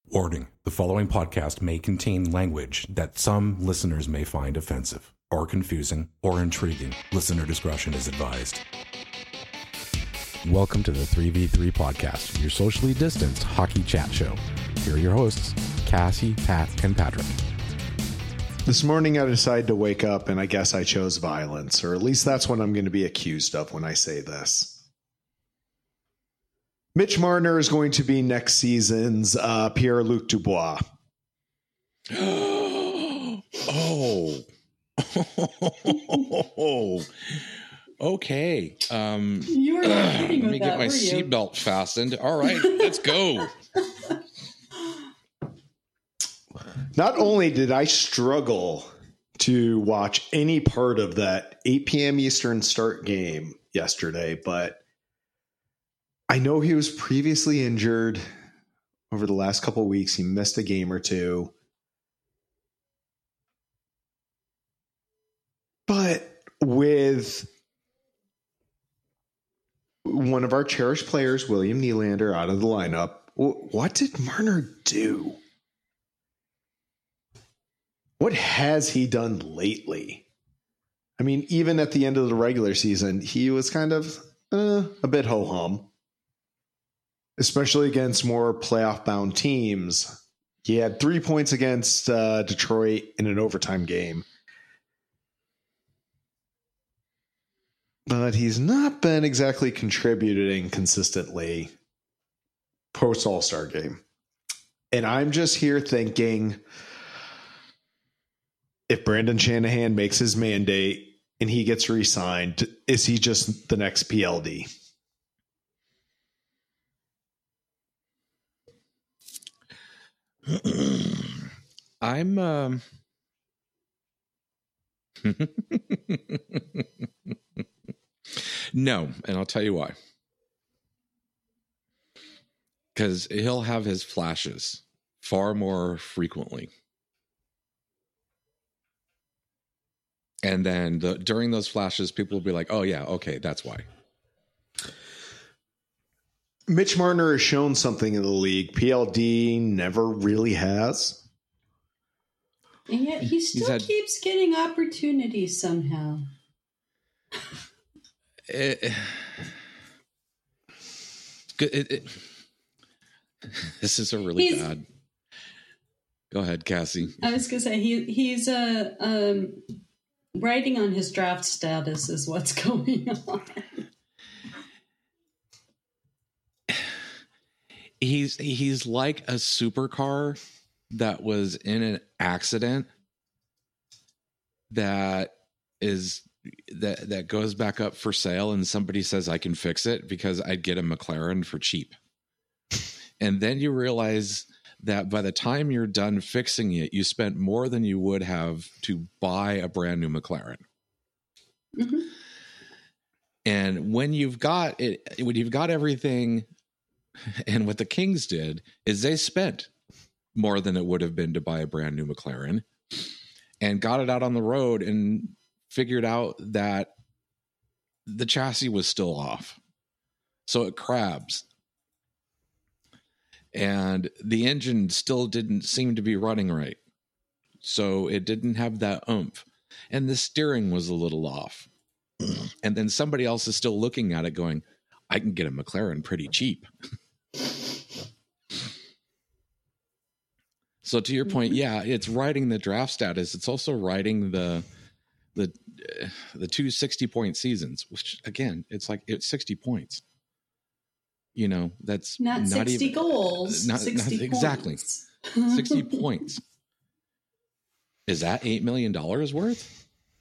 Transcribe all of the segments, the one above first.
Warning: the following podcast may contain language that some listeners may find offensive, or confusing, or intriguing. Listener discretion is advised. Welcome to the 3v3 podcast, your socially distanced hockey chat show. Here are your hosts, Cassie, Pat, and Patrick. This morning I decided to wake up and I guess I chose violence, or at least that's what I'm going to be accused of when I say this. Mitch Marner is going to be next season's Pierre-Luc Dubois. Oh. Okay. You were not kidding let with me that, get my seatbelt fastened. All right, let's go. Not only did I struggle to watch any part of that 8 p.m. Eastern start game yesterday, but I know he was previously injured over the last couple of weeks. He missed a game or two. But with one of our cherished players, William Nylander, out of the lineup, what did Marner do? What has he done lately? I mean, even at the end of the regular season, he was kind of a bit ho-hum. Especially against more playoff-bound teams. He had 3 points against Detroit in an overtime game. But he's not been exactly contributing consistently post-All-Star game. And I'm just here thinking, if Brandon Shanahan makes his mandate and he gets re-signed, is he just the next PLD? I'm no, and I'll tell you why. Because he'll have his flashes far more frequently. And then during those flashes, people will be like, oh yeah, okay, that's why. Mitch Marner has shown something in the league. PLD never really has. And yet he still keeps getting opportunities somehow. This is a really bad. Go ahead, Cassie. I was going to say he's writing on his draft status is what's going on. He's like a supercar that was in an accident that goes back up for sale and somebody says I can fix it because I'd get a McLaren for cheap. And then you realize that by the time you're done fixing it, you spent more than you would have to buy a brand new McLaren. Mm-hmm. And when you've got everything. And what the Kings did is they spent more than it would have been to buy a brand new McLaren and got it out on the road and figured out that the chassis was still off. So it crabs. And the engine still didn't seem to be running right. So it didn't have that oomph. And the steering was a little off. And then somebody else is still looking at it going, I can get a McLaren pretty cheap. So to your point, yeah, it's writing the draft status. It's also writing the 2 60-point seasons, which again, it's 60 points. You know, that's not 60 even, goals. Not 60 exactly. 60 points. Is that $8 million worth?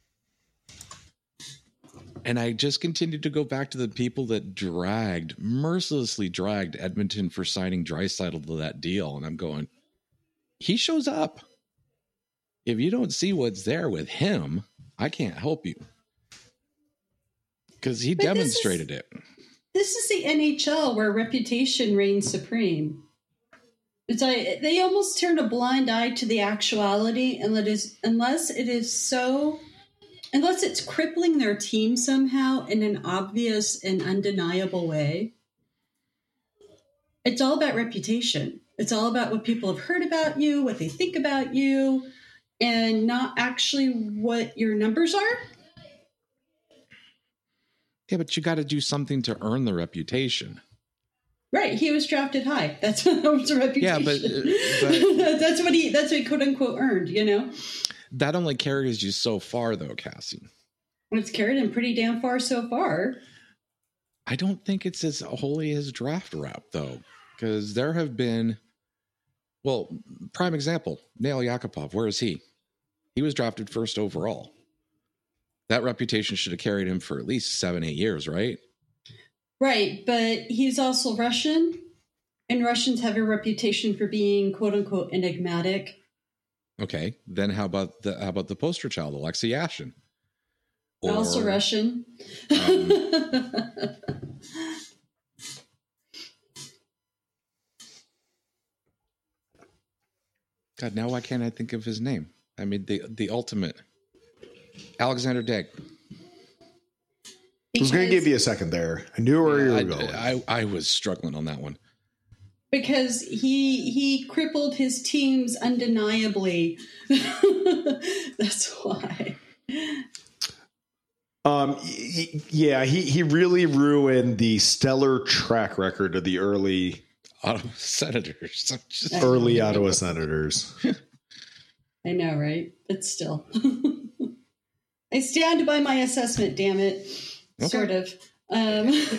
And I just continued to go back to the people that mercilessly dragged Edmonton for signing Draisaitl to that deal. And I'm going, he shows up. If you don't see what's there with him, I can't help you. Because he demonstrated it. This is the NHL where reputation reigns supreme. It's like they almost turn a blind eye to the actuality, and unless it's crippling their team somehow in an obvious and undeniable way. It's all about reputation. It's all about what people have heard about you, what they think about you, and not actually what your numbers are. Yeah, but you got to do something to earn the reputation. Right. He was drafted high. That's what was a reputation. Yeah, but that's what he quote unquote earned, you know? That only carries you so far though, Cassie. It's carried him pretty damn far so far. I don't think it's as wholly as draft rep though, because there have been, well, prime example, Nail Yakupov. Where is he? He was drafted first overall. That reputation should have carried him for at least 7-8 years, right? Right, but he's also Russian, and Russians have a reputation for being quote unquote enigmatic. Okay, then how about the poster child, Alexei Yashin? Also Russian. God, now why can't I think of his name? I mean, the ultimate Alexander Daigle. I was going to give you a second there. I knew where you were going. I was struggling on that one. Because he crippled his teams undeniably. That's why. Yeah, he really ruined the stellar track record of the early Ottawa Senators. Early Ottawa Senators. I know, right? But still. I stand by my assessment, damn it. Okay. Sort of. I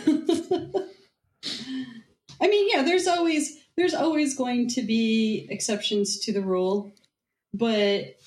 mean, yeah, there's always going to be exceptions to the rule, but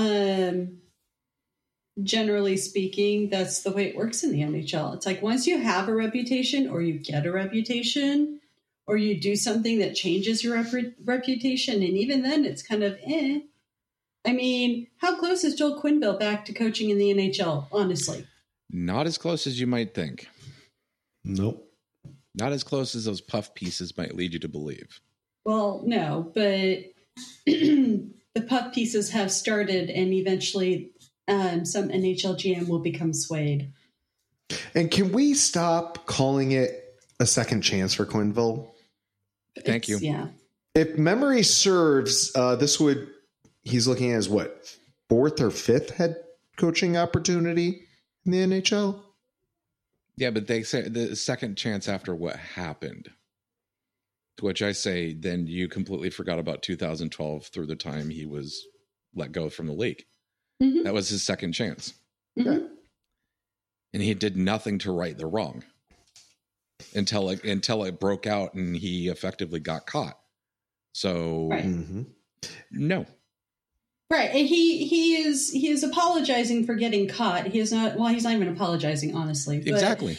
generally speaking, that's the way it works in the NHL. It's like once you have a reputation, or you get a reputation, or you do something that changes your reputation, and even then, it's kind of eh. I mean, how close is Joel Quenneville back to coaching in the NHL? Honestly, not as close as you might think. Nope. Not as close as those puff pieces might lead you to believe. Well, no, but the puff pieces have started, and eventually some NHL GM will become swayed. And can we stop calling it a second chance for Quenneville? Thank you. Yeah. If memory serves, he's looking at his what, 4th or 5th head coaching opportunity in the NHL? Yeah, but they say the second chance after what happened. To which I say, then you completely forgot about 2012 through the time he was let go from the league. Mm-hmm. That was his second chance. Mm-hmm. And he did nothing to right the wrong until it broke out and he effectively got caught. So, right. Mm-hmm. No. Right. And he is apologizing for getting caught. He's not even apologizing, honestly. But exactly.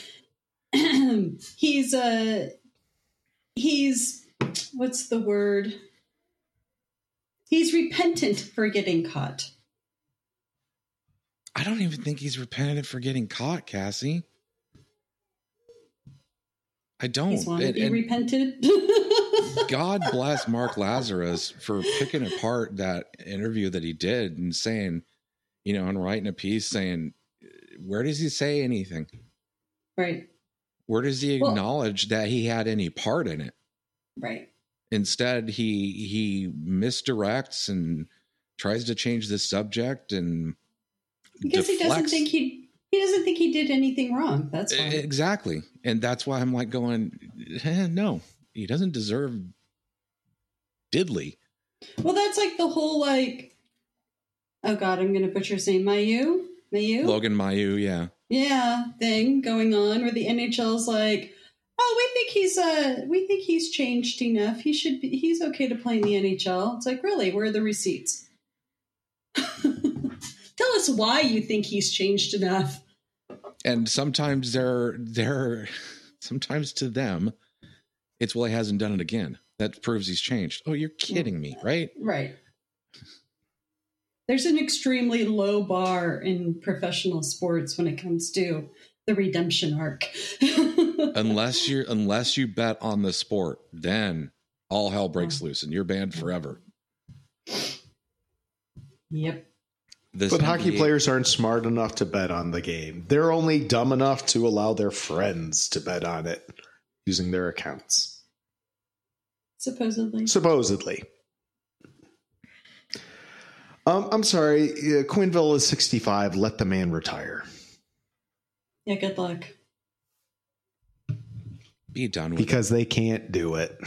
He's what's the word? He's repentant for getting caught. I don't even think he's repentant for getting caught, Cassie. I don't. He's wanted to be repented. God bless Mark Lazarus for picking apart that interview that he did and saying, and writing a piece saying, where does he say anything? Right. Where does he acknowledge that he had any part in it? Right. Instead, he misdirects and tries to change the subject and because deflects. He doesn't think he did anything wrong. That's why. Exactly. And that's why I'm like going, no, he doesn't deserve diddly. Well, that's like the whole oh God, I'm going to butcher his name. Mailloux? Logan Mailloux, yeah. Yeah, thing going on where the NHL's like, oh, we think he's changed enough. He's okay to play in the NHL. It's like, really? Where are the receipts? Tell us why you think he's changed enough. And sometimes sometimes to them, it's, well, he hasn't done it again. That proves he's changed. Oh, you're kidding me, right? Right. There's an extremely low bar in professional sports when it comes to the redemption arc. unless you bet on the sport, then all hell breaks loose and you're banned forever. Yep. But hockey players aren't smart enough to bet on the game. They're only dumb enough to allow their friends to bet on it using their accounts. Supposedly. I'm sorry. Quenneville is 65. Let the man retire. Yeah, good luck. Be done with because they can't do it.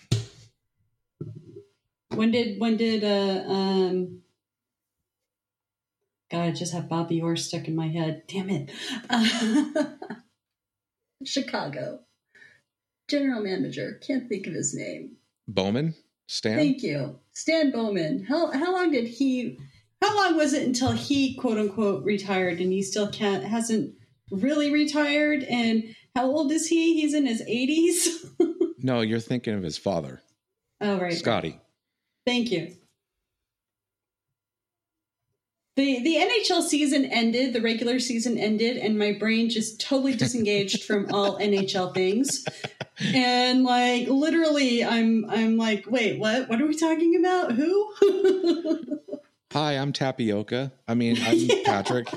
When did God, I just have Bobby Orr stuck in my head. Damn it. Chicago. General manager. Can't think of his name. Bowman? Stan? Thank you. Stan Bowman. How long was it until he quote unquote retired and he still hasn't really retired? And how old is he? He's in his 80s? No, you're thinking of his father. Oh, right. Scotty. Thank you. The NHL season ended, the regular season ended, and my brain just totally disengaged from all NHL things. And like literally I'm like, wait, what? What are we talking about? Who? Hi, I'm Tapioca. I'm Patrick.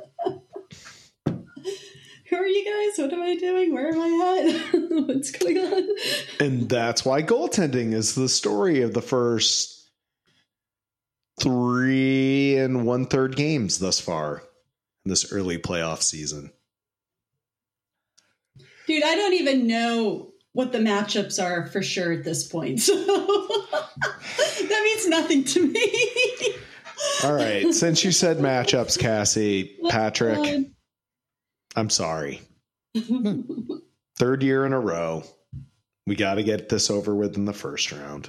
Who are you guys? What am I doing? Where am I at? What's going on? And that's why goaltending is the story of the first 3 1/3 games thus far in this early playoff season. Dude, I don't even know what the matchups are for sure at this point. So that means nothing to me. All right. Since you said matchups, Cassie, Patrick, I'm sorry. 3rd year in a row. We got to get this over with in the first round.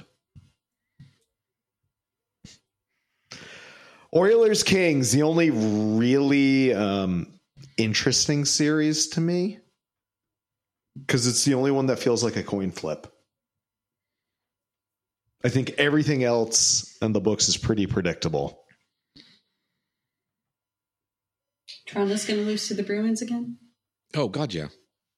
Oilers Kings, the only really interesting series to me, because it's the only one that feels like a coin flip. I think everything else in the books is pretty predictable. Toronto's going to lose to the Bruins again? Oh, God, yeah.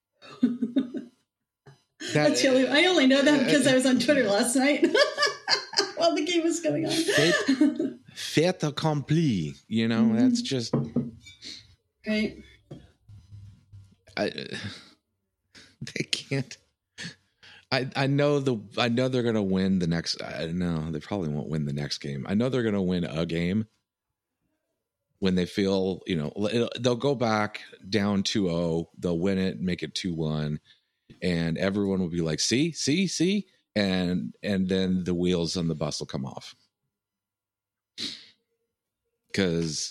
That's the only, I only know that because I was on Twitter last night while the game was going on. Fait accompli, that's just right. They can't. I know they're gonna win the next. No, they probably won't win the next game. I know they're gonna win a game when they feel they'll go back down 2-0. They'll win it, make it 2-1, and everyone will be like, see, and then the wheels on the bus will come off. Because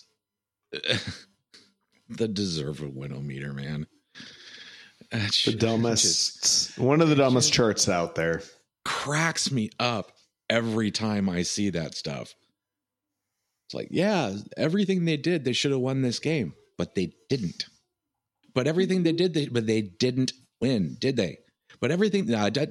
the deserve a winometer, man. The dumbest, one of the dumbest charts out there. Cracks me up every time I see that stuff. It's like, yeah, everything they did, they should have won this game, but they didn't. But everything they did, but they didn't win, did they? But everything,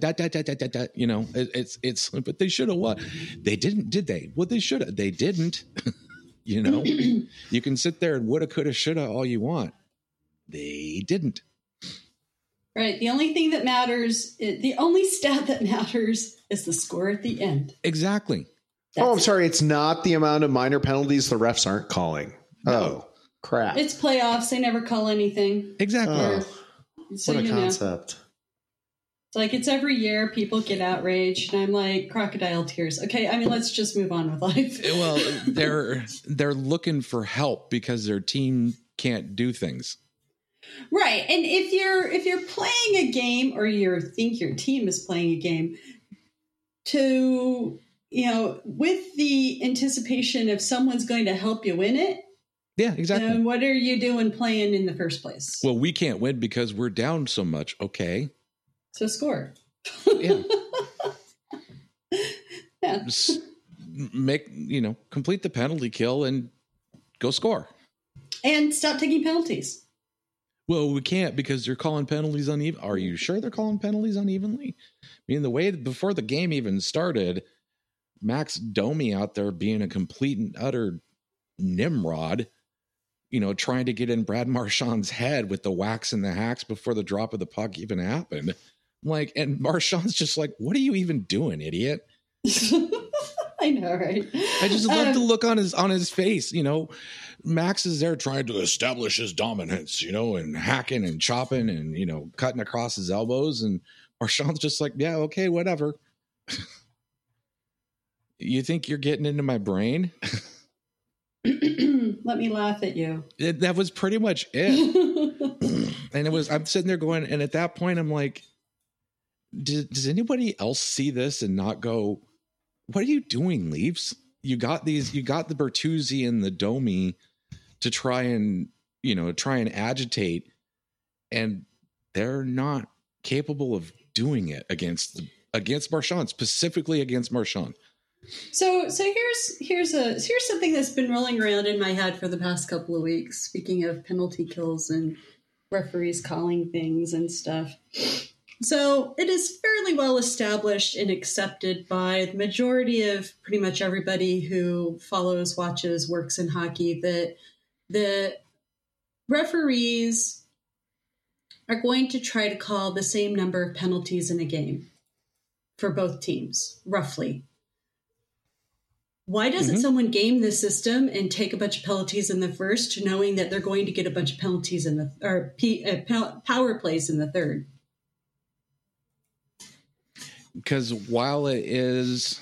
it's, but they should have won. They didn't, did they? Well, they should have. They didn't. You can sit there and woulda, coulda, shoulda all you want. They didn't. Right. The only thing that matters, the only stat that matters is the score at the end. Exactly. I'm sorry. It's not the amount of minor penalties the refs aren't calling. No. Oh, crap. It's playoffs. They never call anything. Exactly. Oh, what a concept. It's like it's every year people get outraged and I'm like crocodile tears. Okay, I mean let's just move on with life. Well, they're looking for help because their team can't do things. Right. And if you're playing a game or you think your team is playing a game to with the anticipation of someone's going to help you win it. Yeah, exactly. Then what are you doing playing in the first place? Well, we can't win because we're down so much. Okay. So score. Yeah. Yeah. Just complete the penalty kill and go score. And stop taking penalties. Well, we can't because they're calling penalties uneven. Are you sure they're calling penalties unevenly? I mean, the way before the game even started, Max Domi out there being a complete and utter Nimrod, trying to get in Brad Marchand's head with the whacks and the hacks before the drop of the puck even happened. And Marchand's just like, what are you even doing, idiot? I know, right? I just love the look on his face. Max is there trying to establish his dominance, and hacking and chopping and, cutting across his elbows. And Marchand's just like, yeah, okay, whatever. You think you're getting into my brain? Let me laugh at you. That was pretty much it. And I'm sitting there going, and at that point, I'm like, does anybody else see this and not go, what are you doing, Leafs? You got the Bertuzzi and the Domi to try and agitate, and they're not capable of doing it against Marchand, specifically against Marchand. So here's something that's been rolling around in my head for the past couple of weeks. Speaking of penalty kills and referees calling things and stuff. So it is fairly well established and accepted by the majority of pretty much everybody who follows, watches, works in hockey that the referees are going to try to call the same number of penalties in a game for both teams, roughly. Why doesn't someone game the system and take a bunch of penalties in the first, knowing that they're going to get a bunch of penalties in the power plays in the third? Because while it is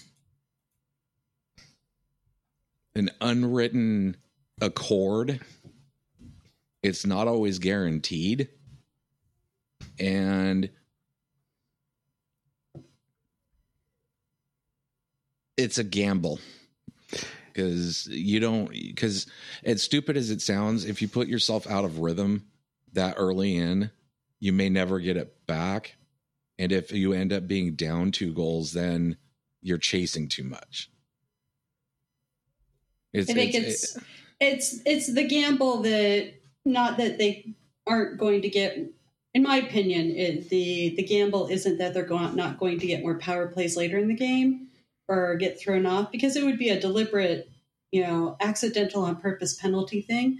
an unwritten accord, it's not always guaranteed. And it's a gamble, because as stupid as it sounds, if you put yourself out of rhythm that early in, you may never get it back. And if you end up being down 2 goals, then you're chasing too much. I think it's the gamble that, not that they aren't going to get, in my opinion, the gamble isn't that they're not going to get more power plays later in the game or get thrown off, because it would be a deliberate, accidental on purpose penalty thing.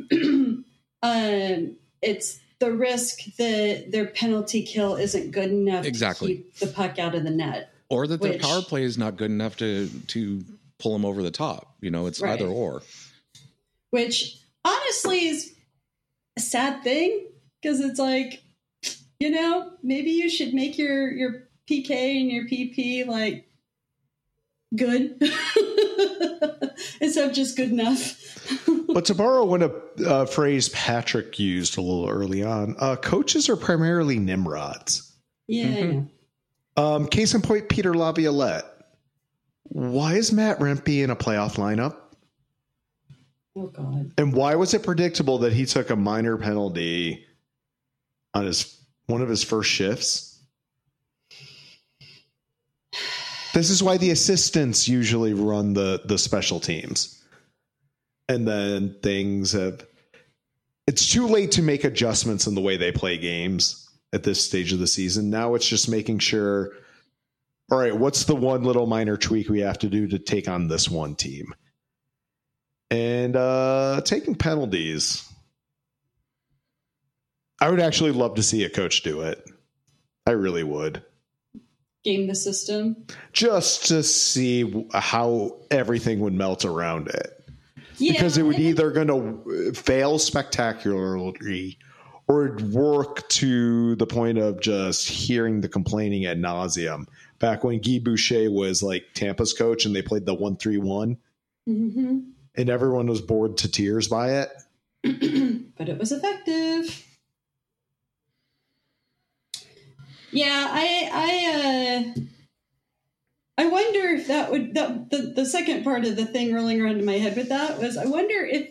It's the risk that their penalty kill isn't good enough to keep the puck out of the net. Or that their power play is not good enough to pull them over the top. It's right. Either or. Which honestly is a sad thing, because it's like, maybe you should make your PK and your PP like good instead of just good enough. But to borrow a phrase Patrick used a little early on, coaches are primarily Nimrods. Yeah. Case in point, Peter Laviolette. Why is Matt Rempe in a playoff lineup? Oh, God. And why was it predictable that he took a minor penalty on one of his first shifts? This is why the assistants usually run the special teams. And then it's too late to make adjustments in the way they play games at this stage of the season. Now it's just making sure, all right, what's the one little minor tweak we have to do to take on this one team? And taking penalties. I would actually love to see a coach do it. I really would. Game the system. Just to see how everything would melt around it. Yeah, because it would either going to fail spectacularly or it'd work to the point of just hearing the complaining ad nauseum. Back when Guy Boucher was like Tampa's coach and they played the 1-3-1 and everyone was bored to tears by it. But it was effective. Yeah, I wonder if the second part of the thing rolling around in my head with that was, I wonder if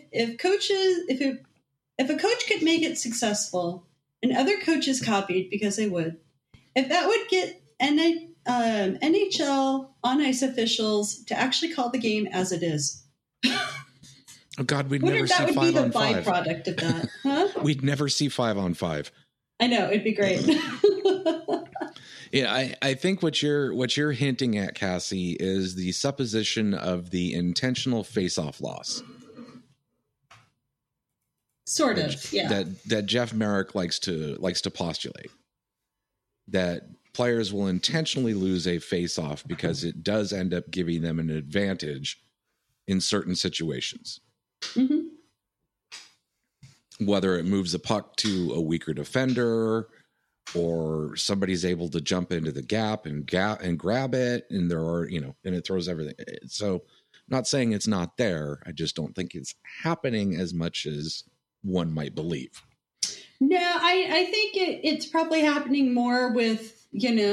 a coach could make it successful and other coaches copied, because they would, if that would get NHL on ice officials to actually call the game as it is. Oh God, we'd never see 5 on 5. That would be the byproduct of that, huh? We'd never see 5 on 5. I know, it'd be great. Yeah, I think what you're hinting at, Cassie, is the supposition of the intentional face-off loss. Sort of, yeah. That Jeff Marek likes to postulate. That players will intentionally lose a face-off because it does end up giving them an advantage in certain situations. Mm-hmm. Whether it moves the puck to a weaker defender, or somebody's able to jump into the gap and grab it, and there are, and it throws everything. So not saying it's not there. I just don't think it's happening as much as one might believe. No, I think it's probably happening more with,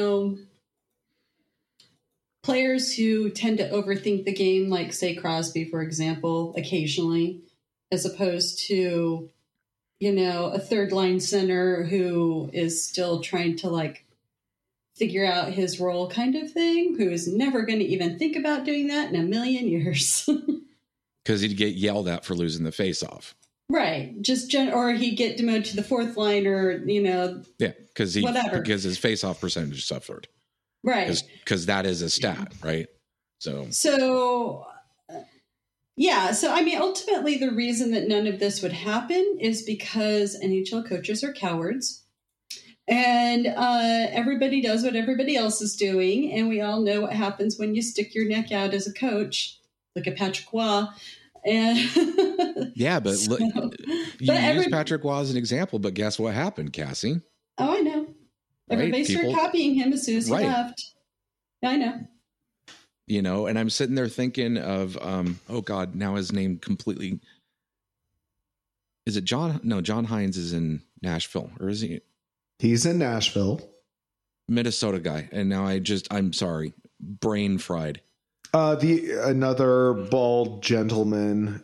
players who tend to overthink the game, like, say, Crosby, for example, occasionally, as opposed to, a third line center who is still trying to, like, figure out his role kind of thing, who is never going to even think about doing that in a million years. Because he'd get yelled at for losing the face-off. Right. Or he'd get demoted to the fourth line, or, Yeah, because his face-off percentage suffered. Right. Because that is a stat, right? So, yeah. So, I mean, ultimately, the reason that none of this would happen is because NHL coaches are cowards. And everybody does what everybody else is doing. And we all know what happens when you stick your neck out as a coach. Look at Patrick Roy. And yeah, but look, use Patrick Roy as an example, but guess what happened, Cassie? Oh, I know. Everybody started copying him as soon as he left. I know. And I'm sitting there thinking of, oh God, now his name completely. Is it John? No, John Hines is in Nashville, or is he? He's in Nashville. Minnesota guy. And now I'm sorry, brain fried. Another bald gentleman.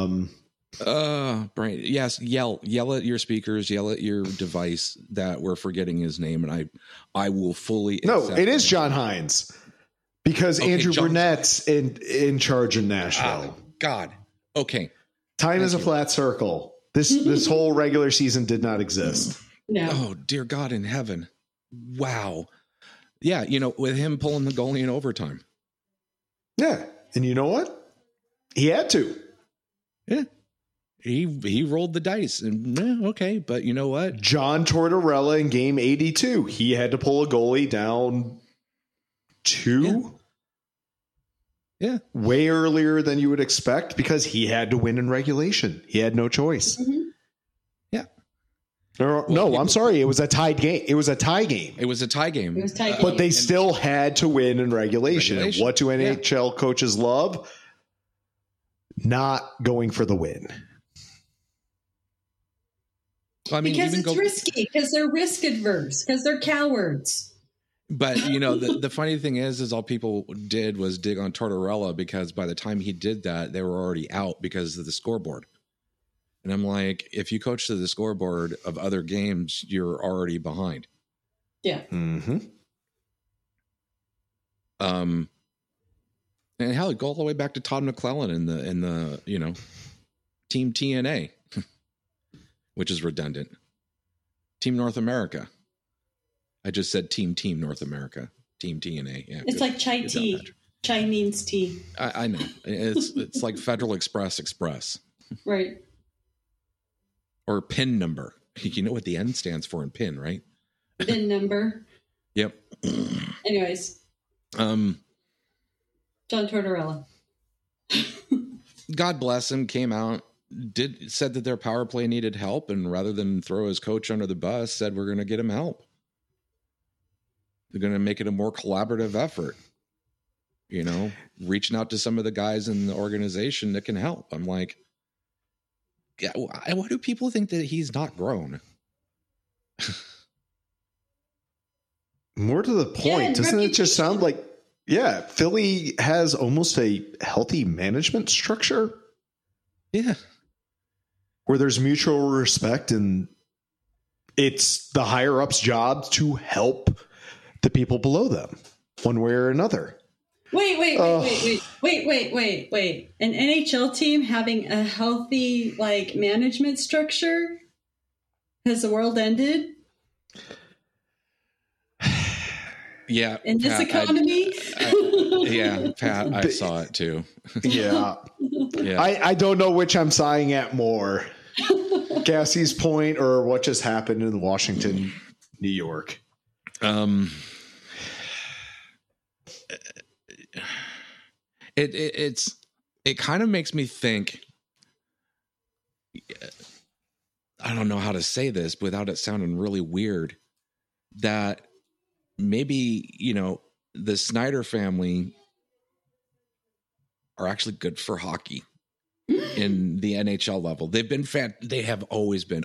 Brian, yes, yell at your speakers, yell at your device that we're forgetting his name, and I will fully. No, it is John Hines, because Andrew Burnett's in charge in Nashville. God, okay. Time is a flat circle. This whole regular season did not exist. No. Oh dear God in heaven! Wow. Yeah, with him pulling the goalie in overtime. Yeah, and you know what? He had to. Yeah. He rolled the dice, and okay, but you know what? John Tortorella in game 82, he had to pull a goalie down 2. Yeah. Way earlier than you would expect, because he had to win in regulation. He had no choice. Mm-hmm. Yeah. I'm sorry. It was a tied game. It was a tie game. But they still had to win in regulation. And what do NHL coaches love? Not going for the win. I mean, because it's risky, because they're risk adverse, because they're cowards. But, the funny thing is all people did was dig on Tortorella, because by the time he did that, they were already out because of the scoreboard. And I'm like, if you coach to the scoreboard of other games, you're already behind. Yeah. Mm-hmm. And hell, go all the way back to Todd McClellan in the Team TNA, which is redundant. Team North America. I just said Team North America. Team TNA. Yeah, it's like chai tea. Chai means tea. I know. It's like Federal Express. Right. Or PIN number. You know what the N stands for in PIN, right? PIN number. Yep. Anyways. John Tortorella. God bless him, came out, said that their power play needed help, and rather than throw his coach under the bus, said we're going to get him help. They're going to make it a more collaborative effort. Reaching out to some of the guys in the organization that can help. I'm like, yeah, why do people think that he's not grown? More to the point, doesn't it just sound like, Philly has almost a healthy management structure? Yeah. Where there's mutual respect, and it's the higher ups' job to help the people below them one way or another. Wait. An NHL team having a healthy, management structure? Has the world ended? Yeah. In this economy? Pat, I saw it too. Yeah. Yeah. I don't know which I'm sighing at more. Cassie's point or what just happened in Washington, New York. It kind of makes me think, I don't know how to say this without it sounding really weird. that maybe, the Snyder family are actually good for hockey in the NHL level. They've been they have always been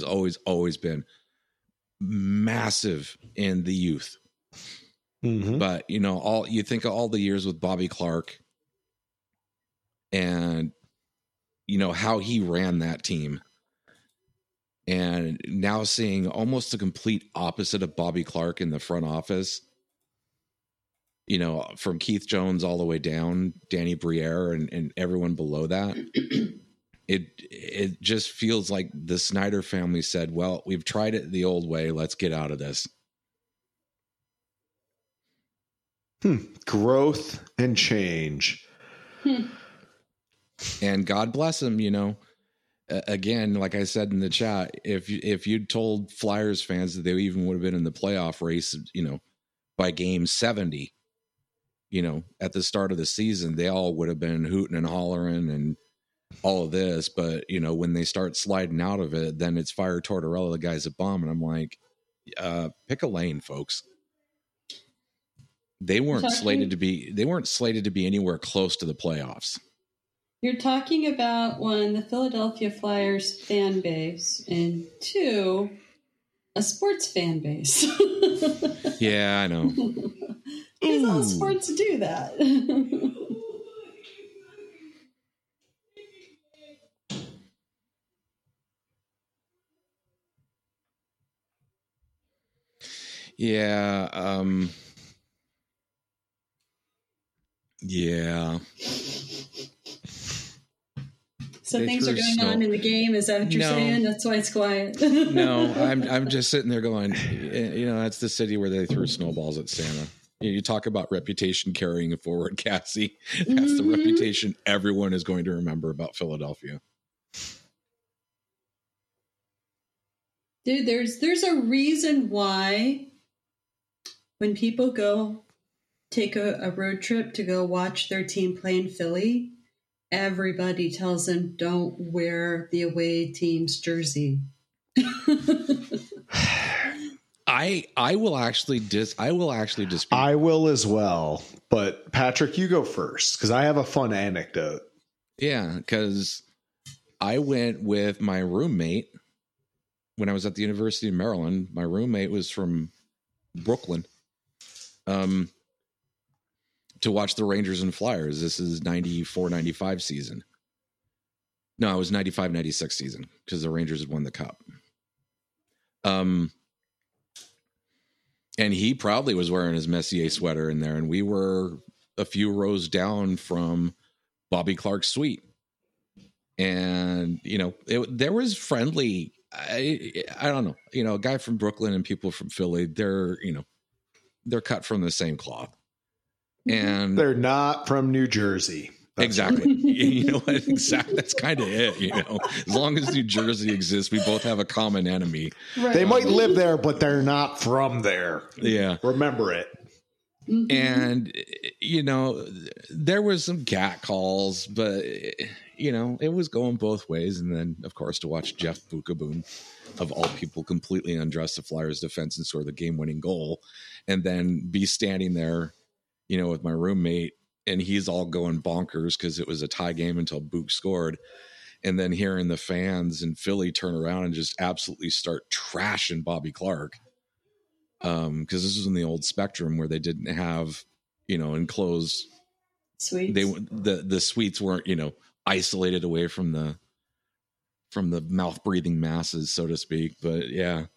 massive in the youth. Mm-hmm. But you think of all the years with Bobby Clarke and how he ran that team, and now seeing almost the complete opposite of Bobby Clarke in the front office, from Keith Jones all the way down, Danny Briere and everyone below that. It just feels like the Snyder family said, well, we've tried it the old way. Let's get out of this. Growth and change. And God bless him, again, like I said in the chat, if you'd told Flyers fans that they even would have been in the playoff race, by game 70, at the start of the season, they all would have been hooting and hollering and all of this. But, when they start sliding out of it, then it's fire Tortorella, the guy's a bum. And I'm like, pick a lane, folks. They weren't slated to be anywhere close to the playoffs. You're talking about, one, the Philadelphia Flyers fan base, and two, a sports fan base. Yeah, I know. Because all sports do that. Yeah. Yeah. So things are going on in the game. Is that what you're saying? That's why it's quiet. No, I'm just sitting there going, that's the city where they threw snowballs at Santa. You talk about reputation carrying forward, Cassie. That's the reputation everyone is going to remember about Philadelphia. Dude, there's a reason why when people go take a road trip to go watch their team play in Philly, everybody tells them don't wear the away team's jersey. I will actually dispute. I will as well. But Patrick, you go first because I have a fun anecdote. Yeah, because I went with my roommate when I was at the University of Maryland. My roommate was from Brooklyn. To watch the Rangers and Flyers. This is 94-95 season. No, it was 95-96 season because the Rangers had won the cup. And he proudly was wearing his Messier sweater in there, and we were a few rows down from Bobby Clarke's suite. And, there was friendly, I don't know, a guy from Brooklyn and people from Philly, they're cut from the same cloth. And they're not from New Jersey. Exactly. You know what? Exactly. That's kind of it. As long as New Jersey exists, we both have a common enemy. Right. They might live there, but they're not from there. Yeah. Remember it. And, there was some cat calls, but, it was going both ways. And then, of course, to watch Jeff Bukaboon, of all people, completely undress the Flyers defense and score the game-winning goal, and then be standing there, with my roommate, and he's all going bonkers because it was a tie game until Book scored. And then hearing the fans in Philly turn around and just absolutely start trashing Bobby Clarke. Because this was in the old Spectrum where they didn't have, enclosed suites. The suites weren't, isolated away from the mouth breathing masses, so to speak. But yeah,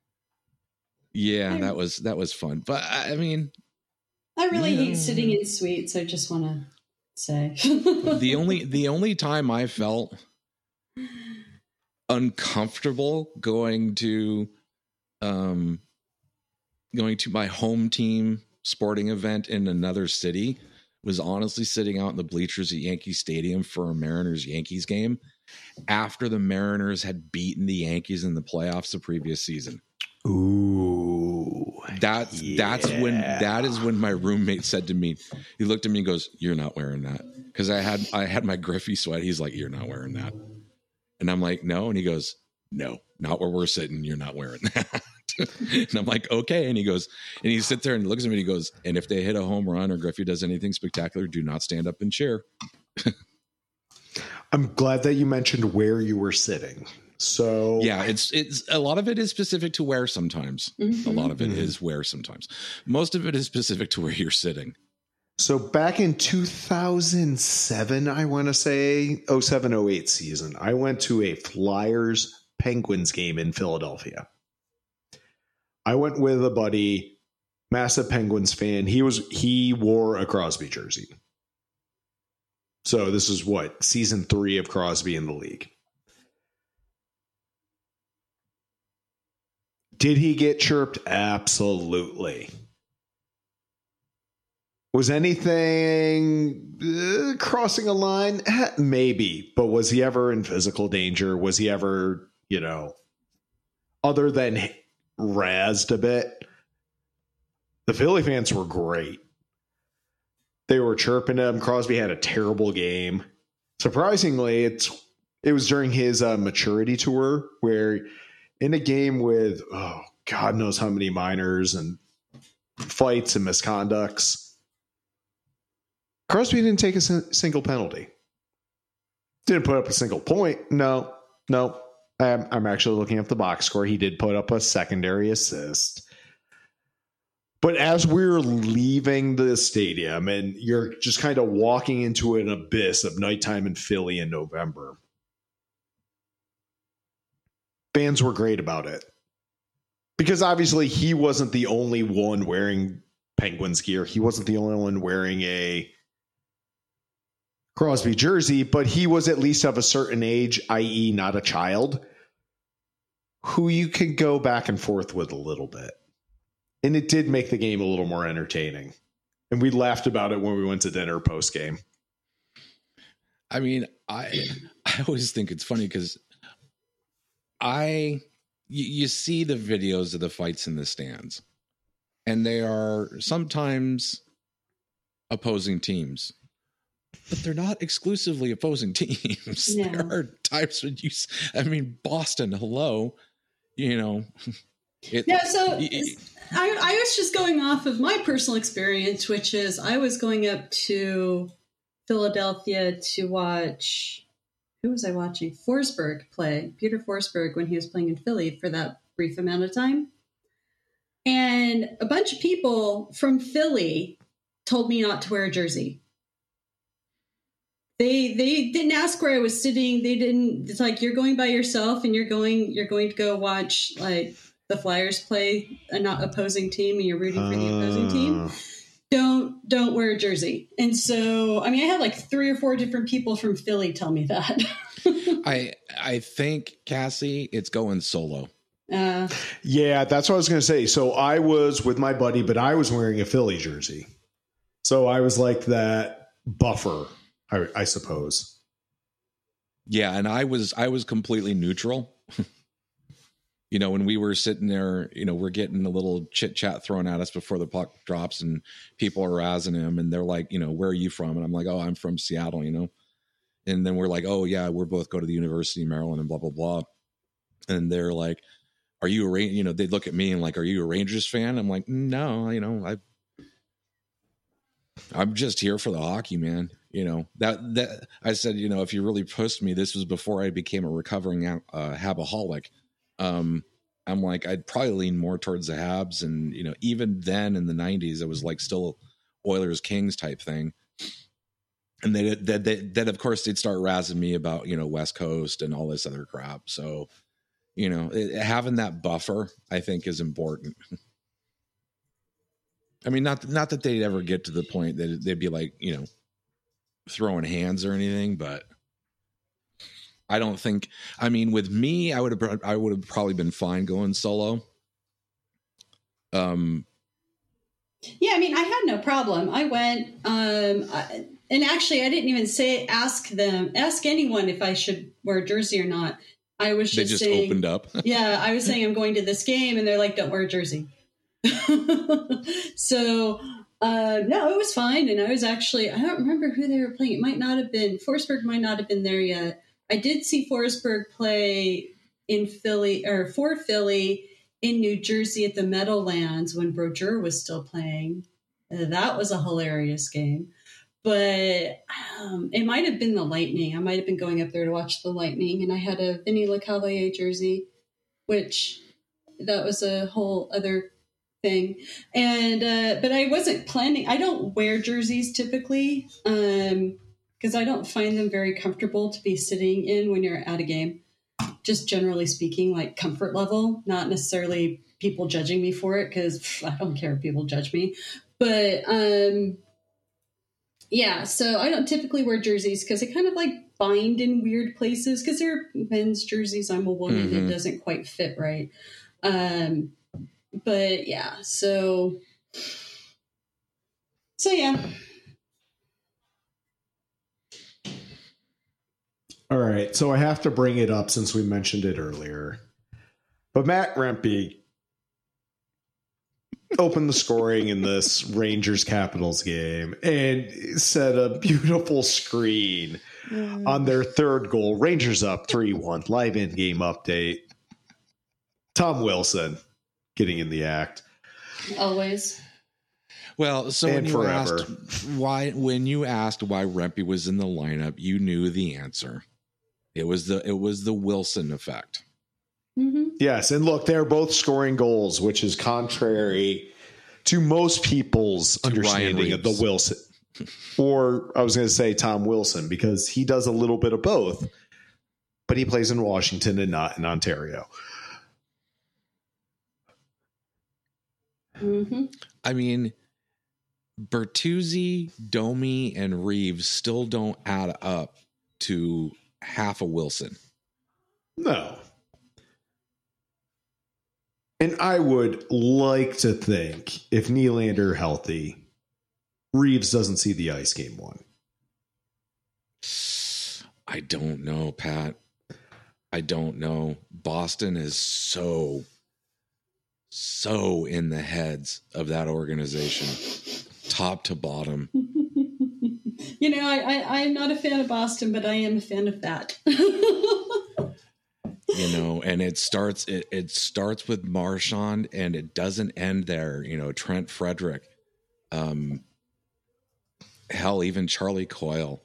that was fun. But I mean, I really hate sitting in suites. I just want to say the only time I felt uncomfortable going to my home team sporting event in another city was honestly sitting out in the bleachers at Yankee Stadium for a Mariners-Yankees game after the Mariners had beaten the Yankees in the playoffs the previous season. Ooh, that is when my roommate said to me, he looked at me and goes, "You're not wearing that." Because I had my Griffey sweat. He's like, "You're not wearing that," and I'm like, "No," and he goes, "No, not where we're sitting. You're not wearing that." And I'm like, okay. And he goes, and he sits there and looks at me and he goes, and if they hit a home run or Griffey does anything spectacular, do not stand up and cheer. I'm glad that you mentioned where you were sitting. So yeah, it's a lot of it is specific to where sometimes. Mm-hmm. A lot of it is where sometimes. Most of it is specific to where you're sitting. So back in 2007, I want to say 07-08 season, I went to a Flyers Penguins game in Philadelphia. I went with a buddy, massive Penguins fan. He wore a Crosby jersey. So this is what, season 3 of Crosby in the league. Did he get chirped? Absolutely. Was anything crossing a line? Maybe. But was he ever in physical danger? Was he ever, other than razzed a bit? The Philly fans were great. They were chirping him. Crosby had a terrible game. Surprisingly, it was during his maturity tour where in a game with, God knows how many minors and fights and misconducts, Crosby didn't take a single penalty. Didn't put up a single point. No. I'm actually looking at the box score. He did put up a secondary assist. But as we're leaving the stadium and you're just kind of walking into an abyss of nighttime in Philly in November, fans were great about it. Because obviously he wasn't the only one wearing Penguins gear. He wasn't the only one wearing a Crosby jersey, but he was at least of a certain age, i.e. not a child, who you could go back and forth with a little bit. And it did make the game a little more entertaining. And we laughed about it when we went to dinner post game. I mean, I always think it's funny because you see the videos of the fights in the stands, and they are sometimes opposing teams, but they're not exclusively opposing teams. No. There are times when Boston, hello, So I was just going off of my personal experience, which is I was going up to Philadelphia to watch, who was I watching? Forsberg play, Peter Forsberg, when he was playing in Philly for that brief amount of time. And a bunch of people from Philly told me not to wear a jersey. They didn't ask where I was sitting. They didn't. It's like, you're going by yourself and you're going to go watch like the Flyers play a not opposing team and you're rooting for the opposing team. Don't wear a jersey. And so, I mean, I had like 3 or 4 different people from Philly tell me that. I think, Cassie, it's going solo. Yeah, that's what I was going to say. So I was with my buddy, but I was wearing a Philly jersey. So I was like that buffer, I suppose. Yeah, and I was completely neutral. When we were sitting there, we're getting a little chit chat thrown at us before the puck drops and people are razzing him and they're like, where are you from? And I'm like, oh, I'm from Seattle, and then we're like, oh yeah, we're both go to the University of Maryland and blah, blah, blah. And they're like, are you a they look at me and like, are you a Rangers fan? I'm like, no, I'm just here for the hockey, man. That I said, if you really pushed me, this was before I became a recovering habaholic. I'm like, I'd probably lean more towards the Habs. And, even then in the 90s, it was like still Oilers Kings type thing. And then of course they'd start razzing me about, West Coast and all this other crap. So, having that buffer, I think, is important. I mean, not that they'd ever get to the point that they'd be like, throwing hands or anything, but I don't think, with me, I would have probably been fine going solo. Yeah, I had no problem. I went, and actually I didn't even ask anyone if I should wear a jersey or not. I was just saying, opened up. Yeah, I was saying I'm going to this game, and they're like, don't wear a jersey. So, no, it was fine. And I was actually, I don't remember who they were playing. It might not have been, Forsberg might not have been there yet. I did see Forsberg play in Philly, or for Philly, in New Jersey at the Meadowlands when Brodeur was still playing. That was a hilarious game. But it might have been the Lightning. I might have been going up there to watch the Lightning, and I had a Vinny LeCavalier jersey, which that was a whole other thing. And but I wasn't planning. I don't wear jerseys typically because I don't find them very comfortable to be sitting in when you're at a game. Just generally speaking, like comfort level, not necessarily people judging me for it, because I don't care if people judge me. But yeah, so I don't typically wear jerseys because they kind of like bind in weird places because they're men's jerseys. I'm a woman. Mm-hmm. It doesn't quite fit right. But yeah, so yeah. All right, so I have to bring it up since we mentioned it earlier. But Matt Rempe opened the scoring in this Rangers-Capitals game and set a beautiful screen on their third goal. Rangers up 3-1. Live in-game update. Tom Wilson getting in the act. Always. Well, so And when forever. you asked why Rempe was in the lineup, you knew the answer. It was the Wilson effect. Mm-hmm. Yes, and look, they're both scoring goals, which is contrary to most people's understanding of the Wilson. Or I was going to say Tom Wilson, because he does a little bit of both, but he plays in Washington and not in Ontario. Mm-hmm. I mean, Bertuzzi, Domi, and Reeves still don't add up to half a Wilson. No. And I would like to think if Nylander healthy, Reeves doesn't see the ice game one. I don't know, Pat. I don't know. Boston is so in the heads of that organization, top to bottom. You know, I'm not a fan of Boston, but I am a fan of that. You know, and it starts with Marchand and it doesn't end there. You know, Trent Frederick, hell, even Charlie Coyle.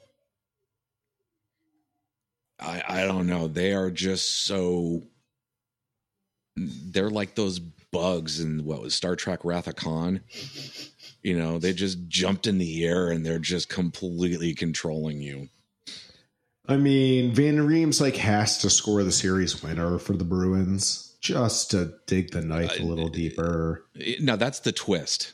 I don't know. They are just so. They're like those bugs in what was Star Trek Wrath of Khan. You know, they just jumped in the air and they're just completely controlling you. I mean, Van Riemsdyk has to score the series winner for the Bruins just to dig the knife a little deeper. No, that's the twist.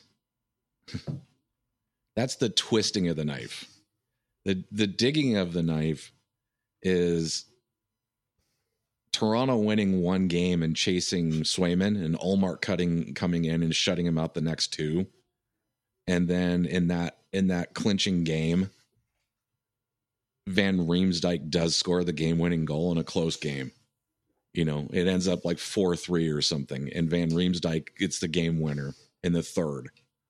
That's the twisting of the knife. The digging of the knife is Toronto winning one game and chasing Swayman and Ullmark coming in and shutting him out the next two. And then in that clinching game, Van Riemsdyk does score the game-winning goal in a close game. You know, it ends up like 4-3 or something, and Van Riemsdyk gets the game winner in the third.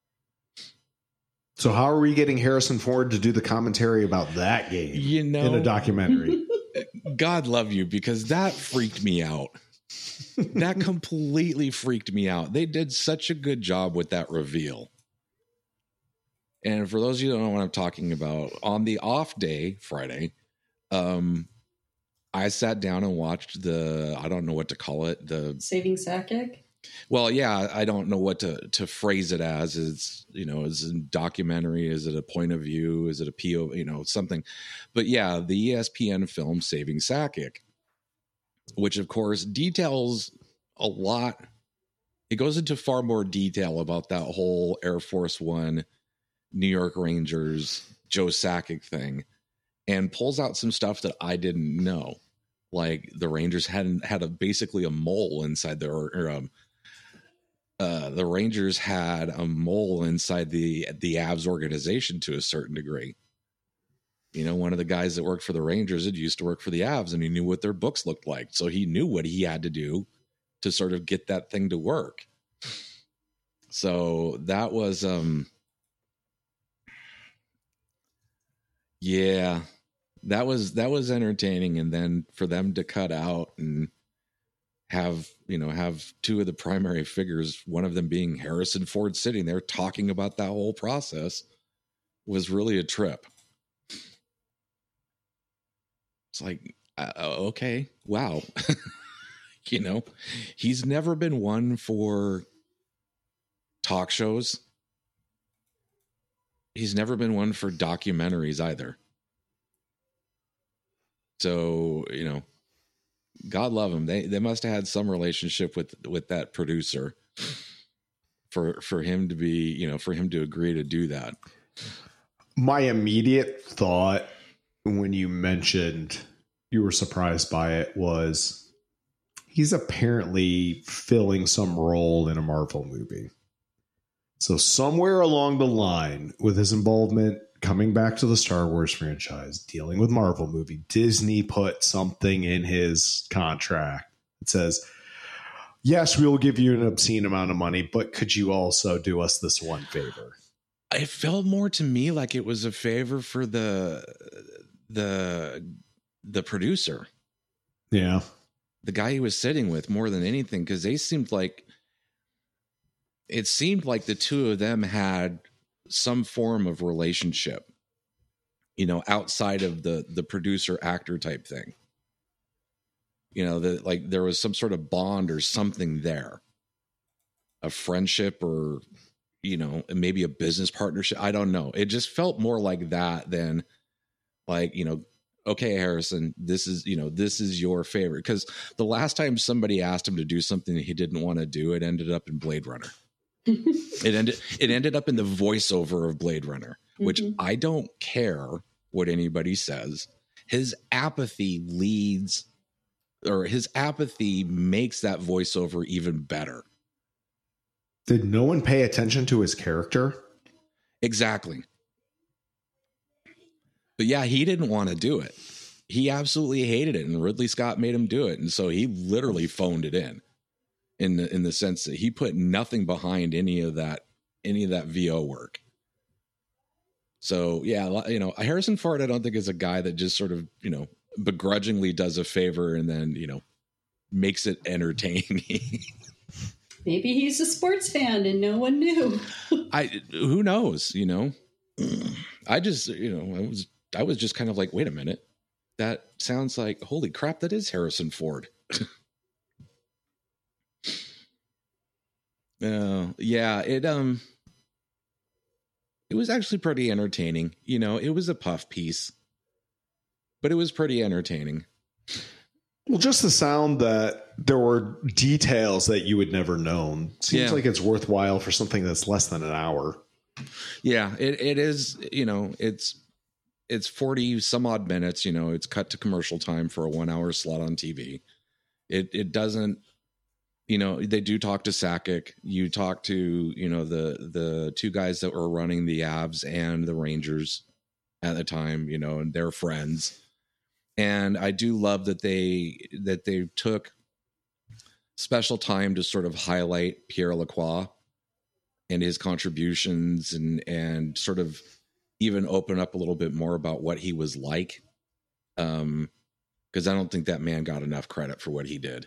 So how are we getting Harrison Ford to do the commentary about that game, you know, in a documentary? God love you, because that freaked me out. That completely freaked me out. They did such a good job with that reveal. And for those of you who don't know what I'm talking about, on the off day, Friday, I sat down and watched I don't know what to call it. The Saving Sakic? Well, yeah, I don't know what to phrase it as. Is, you know, is it a documentary? Is it a point of view? Is it a PO, you know, something? But yeah, the ESPN film Saving Sakic, which of course details a lot. It goes into far more detail about that whole Air Force One, New York Rangers, Joe Sakic thing, and pulls out some stuff that I didn't know. Like the Rangers had basically a mole inside the Rangers had a mole inside the Avs organization to a certain degree. You know, one of the guys that worked for the Rangers had used to work for the Avs, and he knew what their books looked like. So he knew what he had to do to sort of get that thing to work. So that was, yeah, that was entertaining. And then for them to cut out and have two of the primary figures, one of them being Harrison Ford, sitting there talking about that whole process was really a trip. It's like, okay, wow. He's never been one for talk shows. He's never been one for documentaries either. So, God love him. They must have had some relationship with that producer for him to be, for him to agree to do that. My immediate thought when you mentioned you were surprised by it was he's apparently filling some role in a Marvel movie. So somewhere along the line with his involvement coming back to the Star Wars franchise, dealing with Marvel movie, Disney put something in his contract that says, yes, we will give you an obscene amount of money, but could you also do us this one favor? It felt more to me like it was a favor for the producer. Yeah. The guy he was sitting with more than anything, because it seemed like the two of them had some form of relationship, outside of the producer actor type thing. That like there was some sort of bond or something there, a friendship or, maybe a business partnership. I don't know. It just felt more like that than like, okay, Harrison, this is your favorite. Because the last time somebody asked him to do something that he didn't want to do, it ended up in Blade Runner. It ended up in the voiceover of Blade Runner, which I don't care what anybody says. His apathy makes that voiceover even better. Did no one pay attention to his character? Exactly. But yeah, he didn't want to do it. He absolutely hated it, and Ridley Scott made him do it. And so he literally phoned it in the sense that he put nothing behind any of that VO work. So yeah, Harrison Ford, I don't think is a guy that just sort of, begrudgingly does a favor and then, makes it entertaining. Maybe he's a sports fan and no one knew. Who knows, I just, I was just kind of like, wait a minute, that sounds like, holy crap, that is Harrison Ford. Yeah, it was actually pretty entertaining. It was a puff piece, but it was pretty entertaining. Well, just the sound that there were details that you would never known seems like it's worthwhile for something that's less than an hour. Yeah, it is. It's 40 some odd minutes. It's cut to commercial time for a 1 hour slot on TV. It doesn't. They do talk to Sakic. You talk to, the two guys that were running the Avs and the Rangers at the time, and they're friends. And I do love that they took special time to sort of highlight Pierre Lacroix and his contributions and sort of even open up a little bit more about what he was like. Because I don't think that man got enough credit for what he did.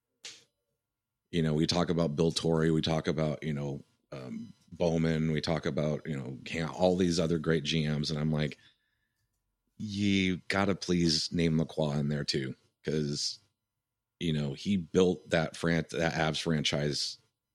We talk about Bill Torrey, we talk about, Bowman, we talk about, all these other great GMs. And I'm like, you got to please name Lacroix in there too. Cause he built that Avs franchise,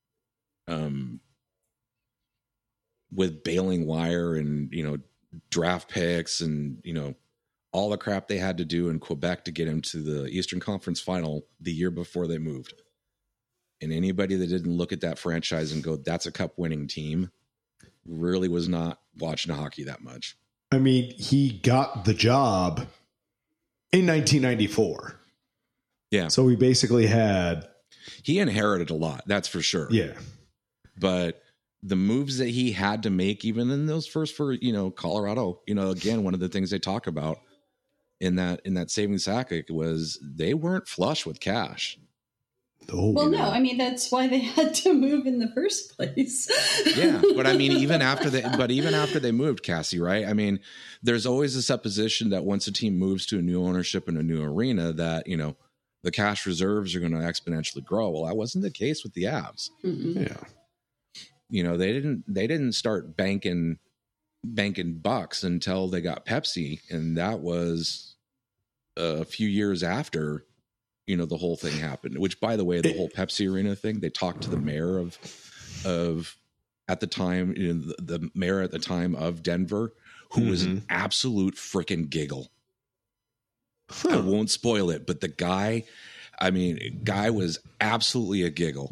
with baling wire and, draft picks and, all the crap they had to do in Quebec to get him to the Eastern Conference Final the year before they moved. And anybody that didn't look at that franchise and go, that's a cup winning team, really was not watching hockey that much. I mean, he got the job in 1994. Yeah. So he basically he inherited a lot. That's for sure. Yeah. But the moves that he had to make, even in those first for, Colorado, again, one of the things they talk about in that Saving Sakic was they weren't flush with cash. Oh, well, no, I mean, that's why they had to move in the first place. Yeah. But I mean, even after they moved, Cassie, right? I mean, there's always a supposition that once a team moves to a new ownership in a new arena that, the cash reserves are going to exponentially grow. Well, that wasn't the case with the Avs. Yeah. You know, they didn't start banking bucks until they got Pepsi, and that was a few years after, you know, the whole thing happened. Which, by the way, the whole Pepsi Arena thing, they talked to the mayor of at the time, you know, the mayor at the time of Denver, who was an absolute freaking giggle. I won't spoil it, but the guy was absolutely a giggle.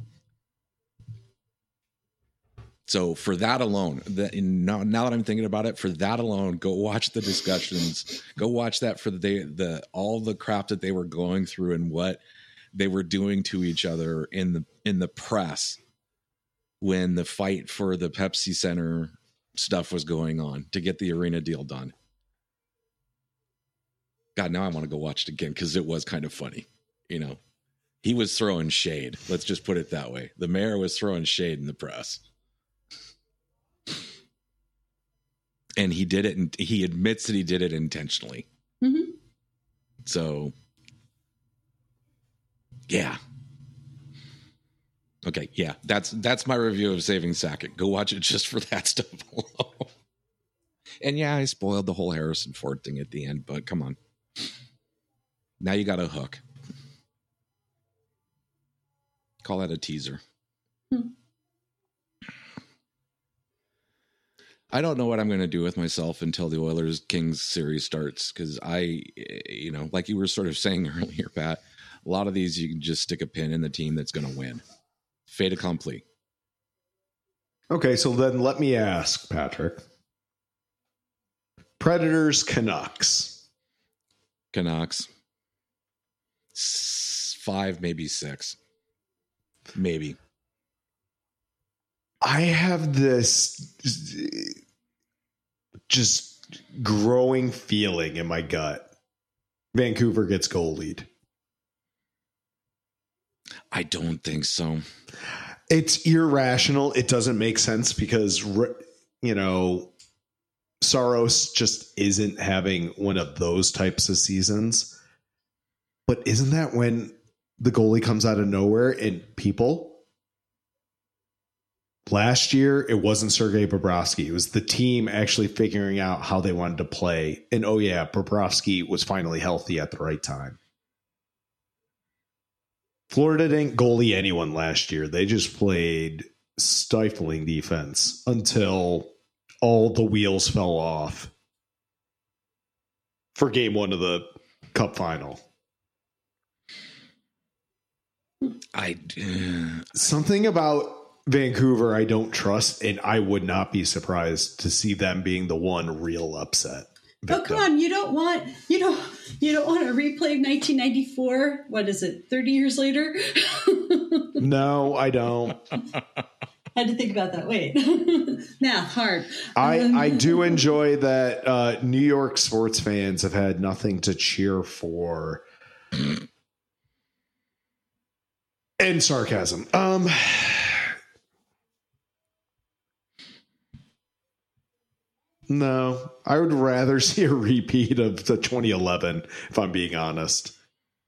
So for that alone, now that I'm thinking about it, for that alone, go watch the discussions. Go watch that for the all the crap that they were going through and what they were doing to each other in the press when the fight for the Pepsi Center stuff was going on to get the arena deal done. God, now I want to go watch it again because it was kind of funny. You know, he was throwing shade. Let's just put it that way. The mayor was throwing shade in the press. And he did it, and he admits that he did it intentionally. Mm-hmm. So, yeah. Okay, yeah, that's my review of Saving Sackett. Go watch it just for that stuff alone. And yeah, I spoiled the whole Harrison Ford thing at the end, but come on. Now you got a hook. Call that a teaser. I don't know what I'm going to do with myself until the Oilers Kings series starts, because you know, like you were sort of saying earlier, Pat, a lot of these you can just stick a pin in the team that's going to win. Fait accompli. Okay, so then let me ask, Patrick. Predators, Canucks. 5, maybe 6. Maybe. I have this just growing feeling in my gut. Vancouver gets goalied. I don't think so. It's irrational. It doesn't make sense because, you know, Saros just isn't having one of those types of seasons. But isn't that when the goalie comes out of nowhere and people? Last year, it wasn't Sergei Bobrovsky. It was the team actually figuring out how they wanted to play. And oh yeah, Bobrovsky was finally healthy at the right time. Florida didn't goalie anyone last year. They just played stifling defense until all the wheels fell off for game 1 of the Cup final. Something about Vancouver I don't trust, and I would not be surprised to see them being the one real upset victim. Oh, come on. You don't want to replay 1994. What is it? 30 years later? No, I don't. I had to think about that. Wait. Math, hard. I do enjoy that New York sports fans have had nothing to cheer for. And sarcasm. No, I would rather see a repeat of the 2011, if I'm being honest.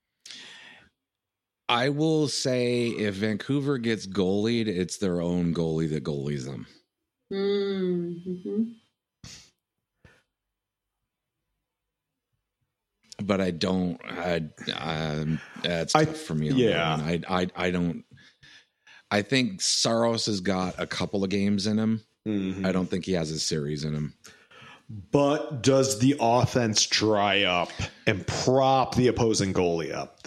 I will say if Vancouver gets goalied, it's their own goalie that goalies them. Mm-hmm. But I don't. That's tough for me. Yeah, I don't. I think Saros has got a couple of games in him. Mm-hmm. I don't think he has a series in him. But does the offense dry up and prop the opposing goalie up?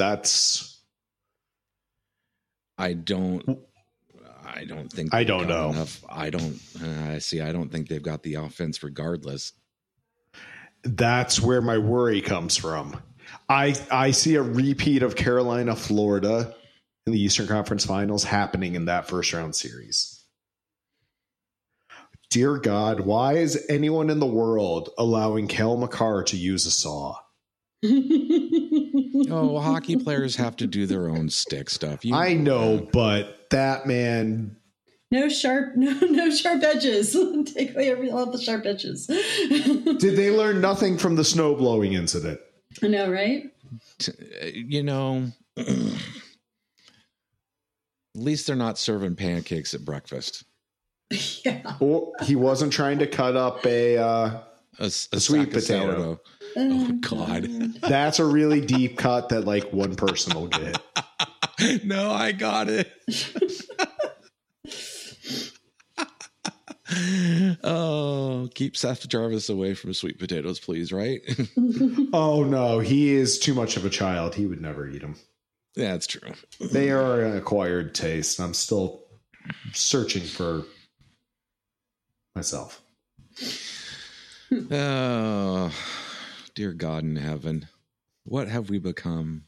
I don't think. I don't know. Enough. I don't think they've got the offense regardless. That's where my worry comes from. I see a repeat of Carolina, Florida in the Eastern Conference Finals happening in that first round series. Dear God, why is anyone in the world allowing Cale Makar to use a saw? Oh, hockey players have to do their own stick stuff. I know, but that man... No sharp edges. Take away all the sharp edges. Did they learn nothing from the snow blowing incident? I know, right? You know, At least they're not serving pancakes at breakfast. Yeah. Well, he wasn't trying to cut up a sweet potato. Oh, God. That's a really deep cut that like one person will get. No, I got it. Oh, keep Seth Jarvis away from sweet potatoes, please, right? Oh, no. He is too much of a child. He would never eat them. Yeah, that's true. They are an acquired taste. I'm still searching for myself. Oh, dear God in heaven. What have we become?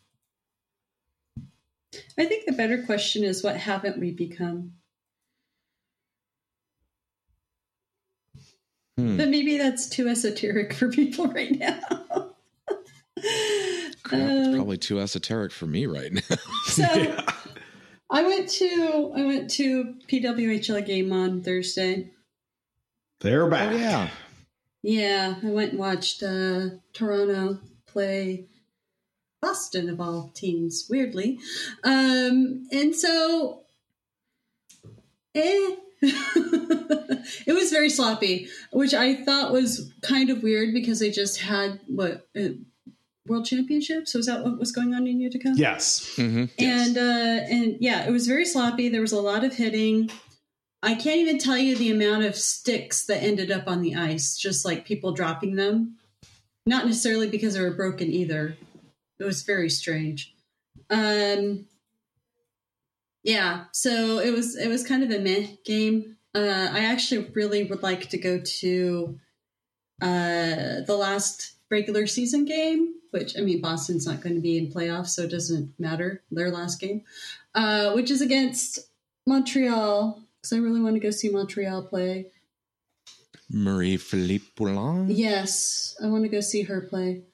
I think the better question is, what haven't we become? But maybe that's too esoteric for people right now. Crap, it's probably too esoteric for me right now. So I went to PWHL game on Thursday. They're back. Oh, yeah. Yeah, I went and watched Toronto play Boston of all teams, weirdly. And so it was very sloppy, which I thought was kind of weird because they just had World Championships. Was that what was going on in Utica? Yes. Mm-hmm. And yeah, it was very sloppy. There was a lot of hitting. I can't even tell you the amount of sticks that ended up on the ice, just like people dropping them. Not necessarily because they were broken either. It was very strange. Yeah, so it was kind of a meh game. I actually really would like to go to the last regular season game, which, I mean, Boston's not going to be in playoffs, so it doesn't matter, their last game, which is against Montreal, because I really want to go see Montreal play. Marie-Philippe Poulin? Yes, I want to go see her play.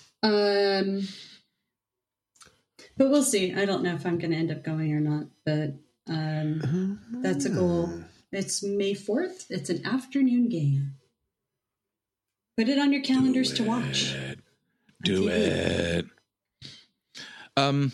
But we'll see. I don't know if I'm going to end up going or not, but that's a goal. It's May 4th. It's an afternoon game. Put it on your calendars to watch. Do it. I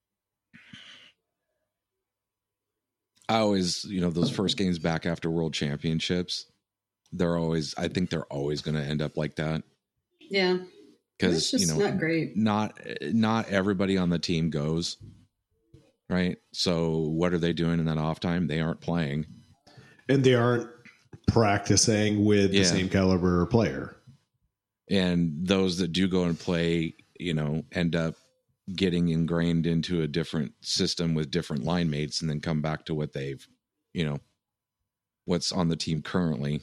always, those first games back after World Championships, I think they're always going to end up like that. Yeah. Because, not great. Not everybody on the team goes, right? So what are they doing in that off time? They aren't playing. And they aren't practicing with the same caliber player. And those that do go and play, end up getting ingrained into a different system with different line mates and then come back to what they've, what's on the team currently.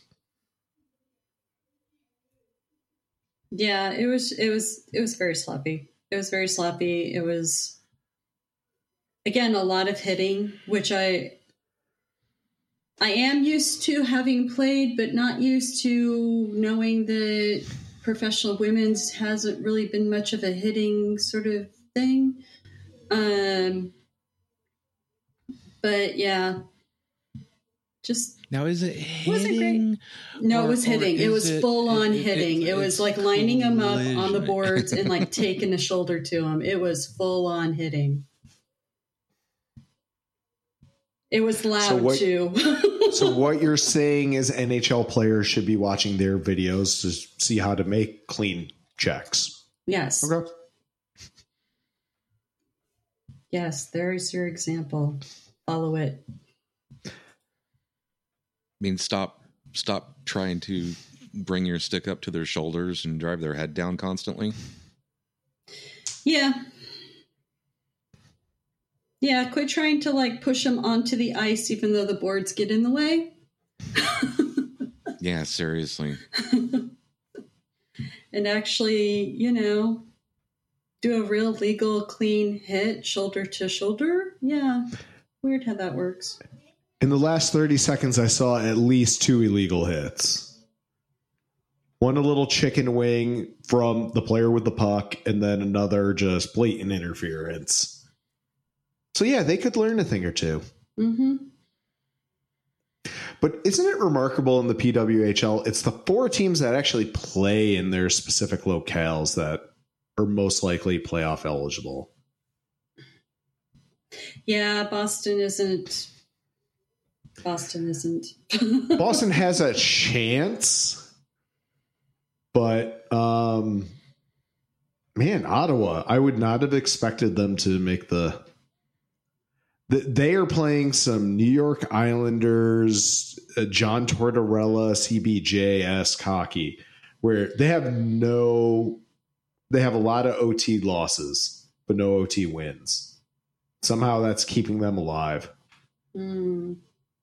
Yeah, it was very sloppy. It was very sloppy. It was, again, a lot of hitting, which I am used to having played, but not used to knowing that professional women's hasn't really been much of a hitting sort of thing. But yeah, just. Now, is it hitting? Wasn't great. No, it was hitting. It was full on hitting. It was like lining them up on the boards and like taking a shoulder to them. It was full on hitting. It was loud too. So what you're saying is NHL players should be watching their videos to see how to make clean checks. Yes. Okay. Yes, there is your example. Follow it. I mean, stop trying to bring your stick up to their shoulders and drive their head down constantly. Yeah. Yeah, quit trying to like push them onto the ice even though the boards get in the way. Yeah, seriously. And actually, do a real legal clean hit shoulder to shoulder. Yeah. Weird how that works. In the last 30 seconds, I saw at least 2 illegal hits. One a little chicken wing from the player with the puck, and then another just blatant interference. So yeah, they could learn a thing or two. Mm-hmm. But isn't it remarkable in the PWHL, it's the 4 teams that actually play in their specific locales that are most likely playoff eligible. Yeah, Boston isn't. Boston has a chance, but man, Ottawa, I would not have expected them to make they are playing some New York Islanders, John Tortorella, CBJ-esque hockey, where they have a lot of OT losses, but no OT wins. Somehow that's keeping them alive. Mm.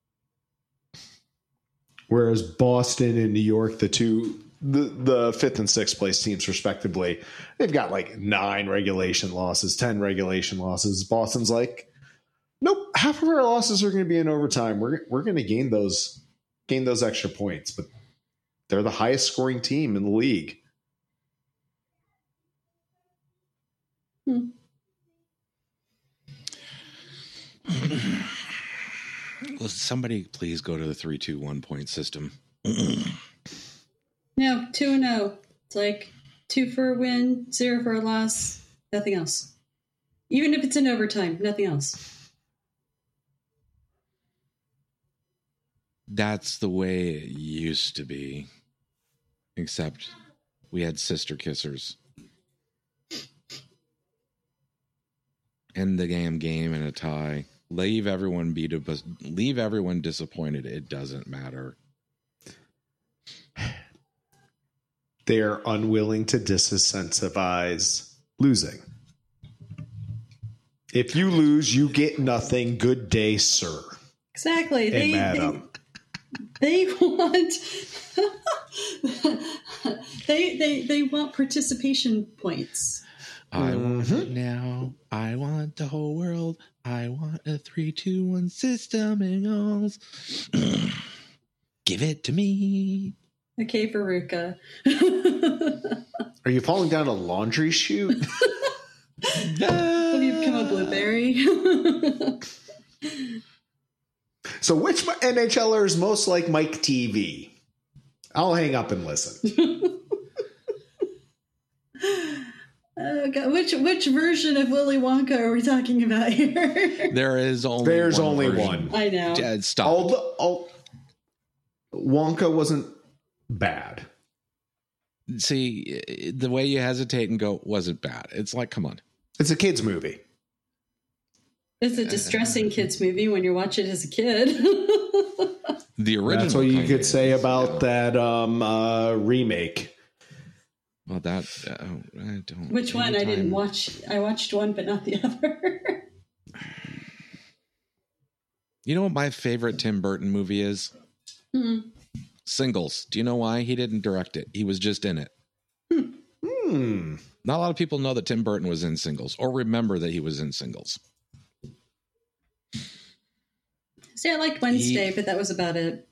Whereas Boston and New York, the 5th and 6th place teams respectively, they've got like 9 regulation losses, 10 regulation losses. Boston's like, nope, half of our losses are going to be in overtime. We're going to gain those extra points, but they're the highest scoring team in the league. Will somebody please go to the 3-2-1 point system? No, 2-0. It's like 2 for a win, 0 for a loss, nothing else. Even if it's in overtime, nothing else. That's the way it used to be. Except we had sister kissers. End the game in a tie. Leave everyone disappointed. It doesn't matter. They're unwilling to disincentivize losing. If you lose, you get nothing. Good day, sir. Exactly. They want they want participation points. I want it now. I want the whole world. I want a 3-2-1 system and goals. Give it to me. Okay, Veruca. Are you falling down a laundry chute? Have you become a blueberry? So which NHLer is most like Mike TV? I'll hang up and listen. God, which version of Willy Wonka are we talking about here? There's only one. I know. Stop. Wonka wasn't bad. See, the way you hesitate and go, wasn't bad. It's like, come on. It's a kid's movie. It's a distressing kids movie when you watch it as a kid. The original. That's what you could say about that remake. Well, that I don't. Which one? I didn't watch. I watched one, but not the other. You know what my favorite Tim Burton movie is? Singles. Do you know why? He didn't direct it. He was just in it. Not a lot of people know that Tim Burton was in Singles or remember that he was in Singles. See, I liked Wednesday, but that was about it.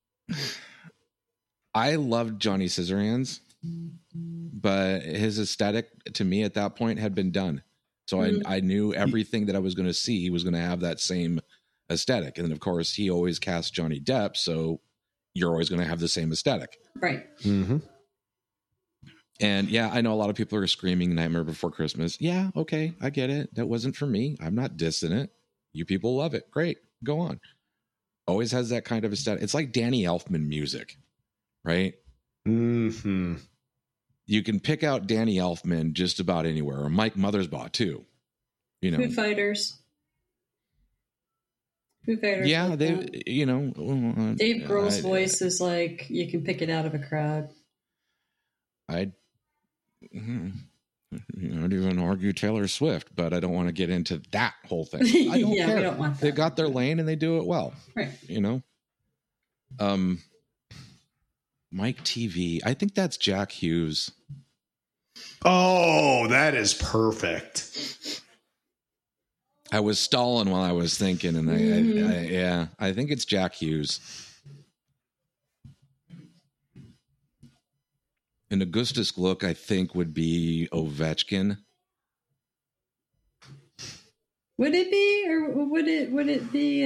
I loved Johnny Scissorhands, but his aesthetic to me at that point had been done. So I knew everything that I was going to see, he was going to have that same aesthetic. And then, of course, he always cast Johnny Depp, so you're always going to have the same aesthetic. Right. Mm-hmm. And yeah, I know a lot of people are screaming Nightmare Before Christmas. Yeah, okay, I get it. That wasn't for me. I'm not dissing it. You people love it. Great. Go on. Always has that kind of aesthetic. It's like Danny Elfman music, right? Mm-hmm. You can pick out Danny Elfman just about anywhere, or Mike Mothersbaugh too. You know, Foo Fighters. Yeah, like they. that. You know, Dave Grohl's voice is like you can pick it out of a crowd. I'd even argue Taylor Swift, but I don't want to get into that whole thing. I don't care. We don't want that. They got their lane and they do it well. Right. You know? Mike TV. I think that's Jack Hughes. Oh, that is perfect. I was stalling while I was thinking, and I think it's Jack Hughes. An Augustus Glook, I think, would be Ovechkin. Would it be, or would it be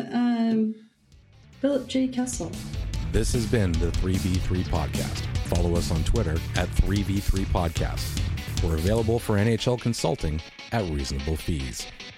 Philip J. Kessel? This has been the 3v3 Podcast. Follow us on Twitter at 3v3 Podcast. We're available for NHL consulting at reasonable fees.